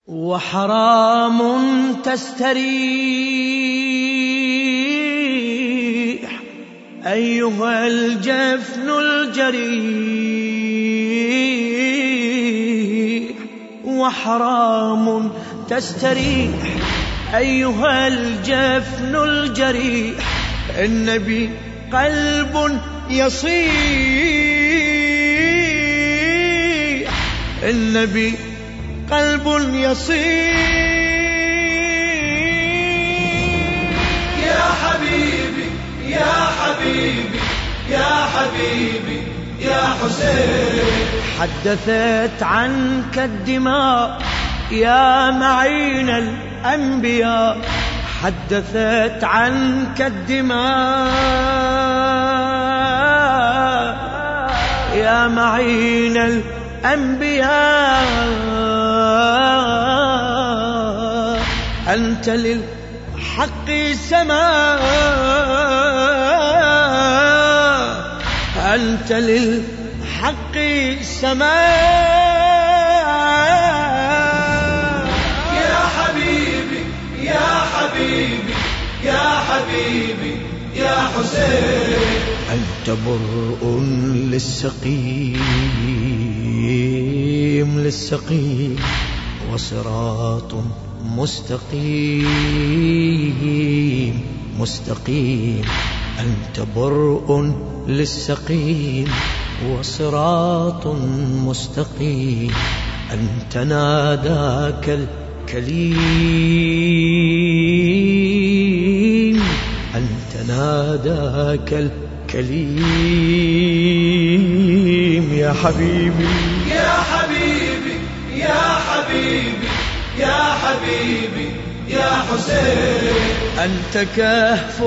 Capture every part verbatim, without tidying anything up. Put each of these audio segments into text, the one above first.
وحرام تستريح أيها الجفن الجريح، وحرام تستريح أيها الجفن الجريح، النبي قلب يصيح، النبي قلب يصيح. يا حبيبي يا حبيبي يا حبيبي يا حسين، حدثت عنك الدماء يا معين الأنبياء، حدثت عنك الدماء يا معين الأنبياء، أنت للحق سماء، أنت للحق سماء. يا حبيبي يا حبيبي يا حبيبي يا حسين، أنت برء للسقيم للسقيم وصراط مستقيم مستقيم، أنت برء للسقيم وصراط مستقيم، أنت ناداك الكليم، أنت ناداك الكليم. يا حبيبي يا حبيبي يا حبيبي يا حبيبي يا حسين، أنت كهف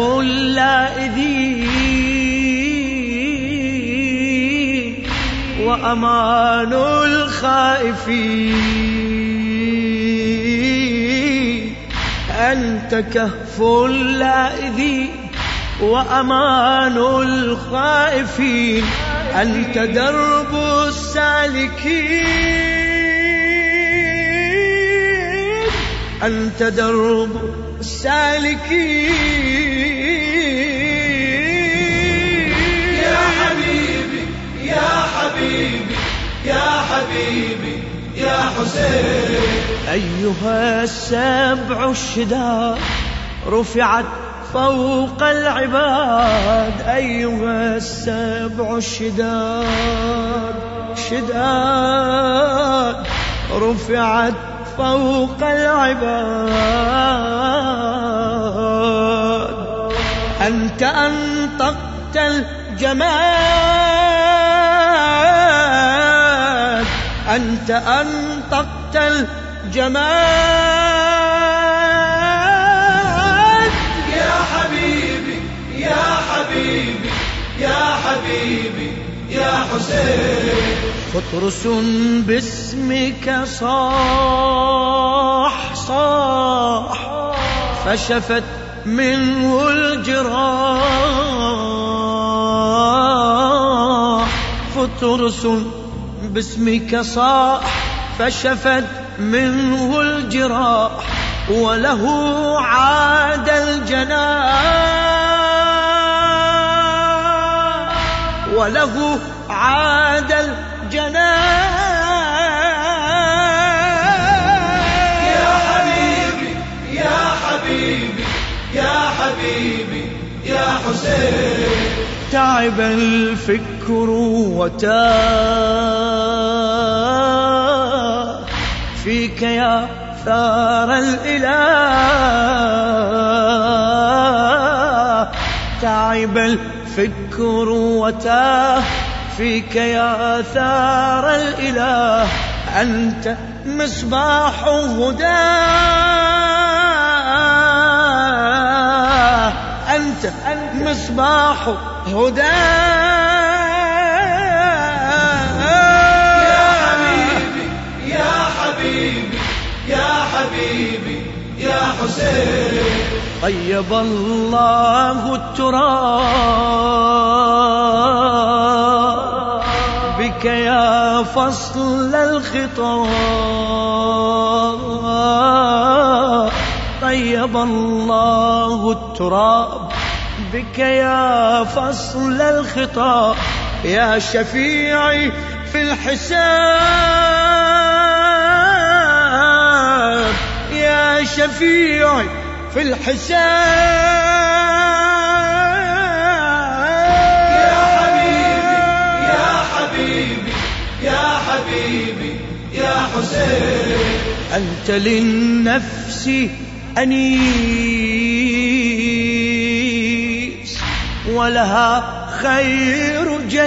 اللاذين وأمان الخائفين، أنت كهف اللاذين وأمان الخائفين، أنت درب السالكين، أنت درب السالكين. يا حبيبي يا حبيبي يا حبيبي يا حسين، أيها السبع الشداد رفعت فوق العباد، أيها السبع الشداد شداد رفعت فوق العباد، أنت أنطقت الجماد، أنت أنطقت الجماد. يا حبيبي يا حبيبي يا حبيبي يا حسين، فطرس باسمك صاح صاح فشفت منه الجراح، فطرس باسمك صاح فشفت منه الجراح، وله عاد الجناح، وله عاد الجناح. يا حبيبي يا حبيبي يا حبيبي يا حسين، تعب الفكر وتاه فيك يا ثار الإله، تعب الفكر وتاه فيك يا ثار الإله، أنت مصباح هداه، أنت مصباح هداه. يا حبيبي يا حبيبي يا حبيبي يا حسين، طيب الله التراب بك يا فصل الخطاب، طيب الله التراب بك يا فصل الخطاب، يا شفيعي في الحساب، يا شفيعي في الحساب. يا حبيبي يا حبيبي يا حبيبي يا حسين، أنت للنفس أنيس ولها خير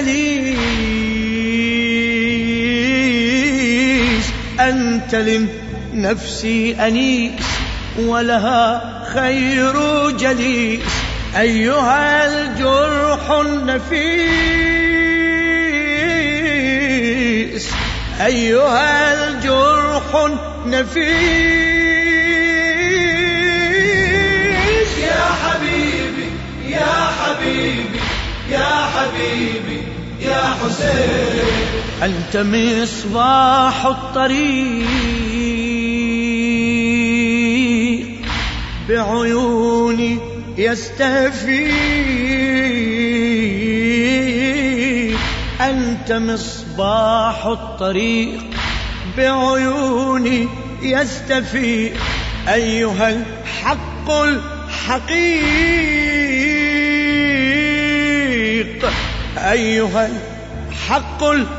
جليس، أنت للنفس أنيس ولها خير جليس، أيها الجرح النفيس، أيها الجرح النفيس. يا حبيبي يا حبيبي يا حبيبي يا حسين، أنت مصباح الطريق بعيوني يستفيق، أنت مصباح الطريق بعيوني يستفيق، أيها الحق الحقيق، أيها الحق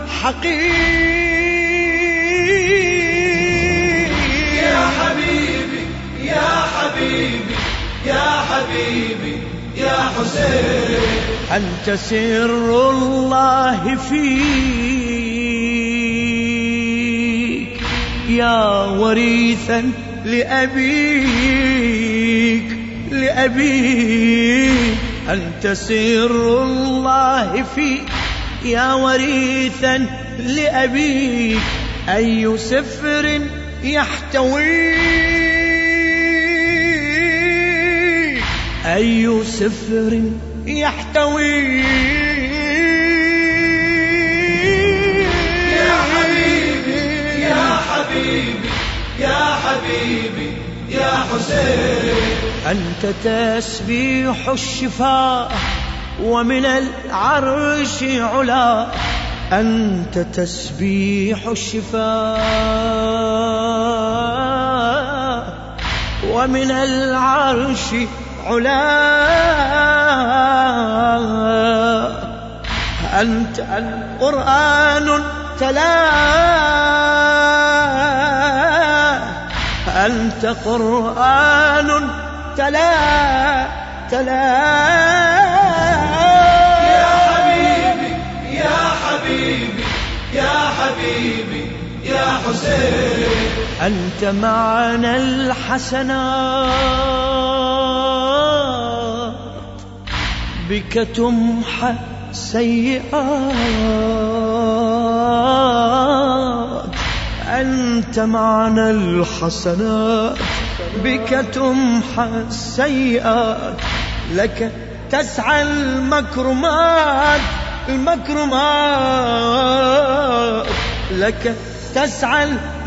الحقيق. يا حبيبي يا حبيبي يا حبيبي يا حسين، أنت سر الله فيك يا وريثا لأبيك لأبيك، أنت سر الله فيك يا وريثا لأبيك، أي سفر يحتويك، أي سفر يحتويك. يا حبيبي يا حبيبي يا حبيبي يا حسين، أنت تسبيح الشفاء ومن العرش علا، أنت تسبيح الشفاء ومن العرش علا، أنت قرآن تلا، أنت قرآن تلا تلا. يا حبيبي يا حبيبي يا حبيبي يا حسين، أنت معنى الحسنات بك تمحى السيئات، أنت معنى الحسنات بك تمحى السيئات، لك تسعى المكرمات المكرمات، لك تسعى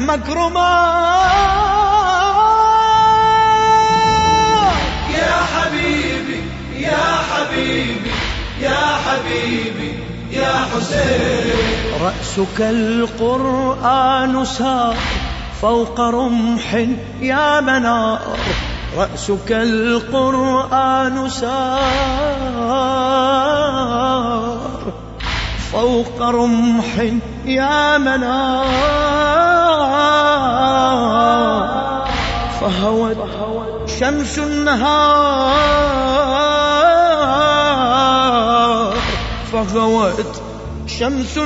المكرمات. يا حبيبي يا حبيبي يا حبيبي يا حسين، رأسك القرآن سار فوق رمح يا منار، رأسك القرآن سار فوق رمح يا منار، فهوت شمس النهار، فهوت شمس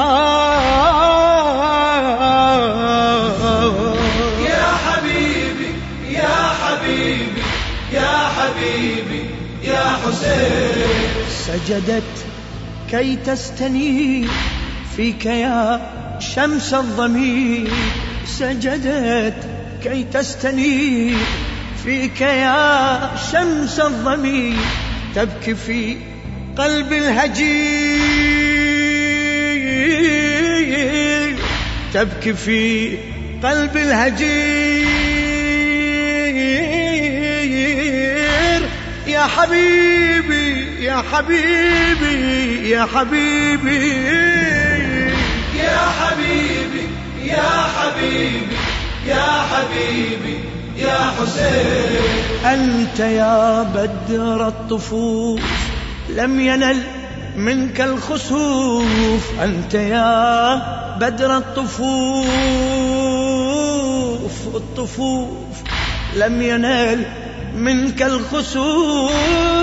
النهار. يا حبيبي يا حبيبي يا حبيبي يا حسين، سجدت كي تستنير فيك يا شمس الضمير، سجدت كي تستنير فيك يا شمس الضمير، تبكي في قلب الهجير، تبكي في قلب الهجير. يا حبيبي يا حبيبي يا حبيبي يا حبيبي يا حبيبي يا حبيبي يا حسين. أنت يا بدر الطفوف لم ينل منك الخسوف، أنت يا بدر الطفوف الطفوف لم ينل منك الخسوف،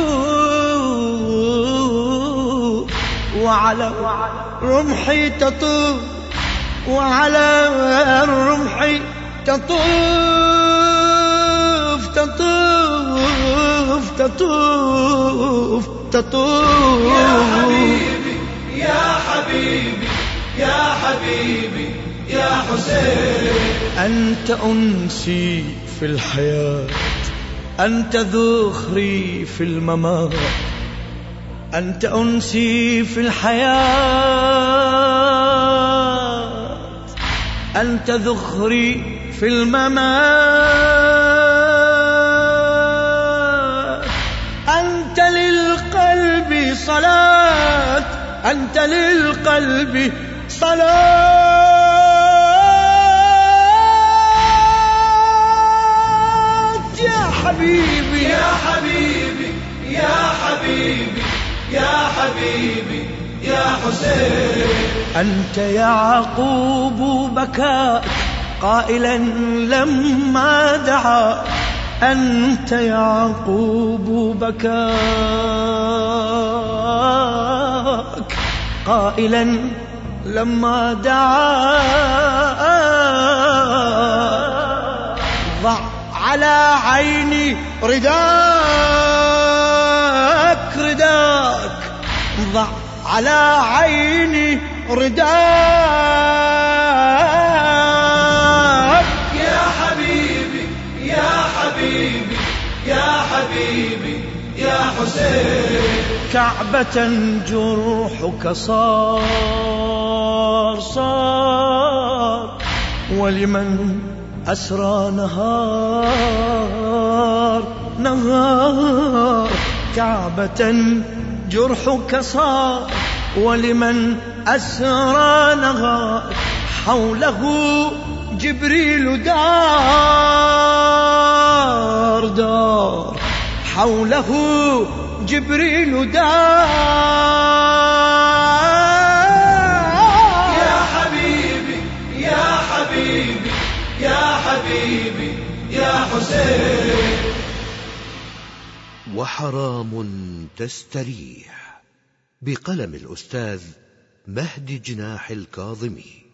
وعلى رمحي تطوف وعلى الرمح تطوف تطوف تطوف تطوف. يا حبيبي يا حبيبي يا حبيبي يا حسين. أنت أنسي في الحياة، أنت ذخري في الممات، أنت أنسي في الحياة، أنت ذخري في الممات، أنت للقلب صلاة، أنت للقلب صلاة. يا حبيبي يا حبيبي يا حبيبي يا حبيبي يا حسين. أنت يعقوب بكاك قائلا لما دعا، أنت يعقوب بكاك قائلا لما دعا، ضع على عيني رداك رداك، ضع على عيني رداك. يا حبيبي يا حبيبي يا حبيبي يا حسين. كعبة جرحك صار صار، ولمن أسرى نهار نهار. كعبة جرحك صار، ولمن أسرى نهار. حوله جبريل دار دار، حوله جبريل دار. يا حبيبي يا حبيبي يا حبيبي يا حسين. وحرام تستريح بقلم الأستاذ مهدي جناح الكاظمي.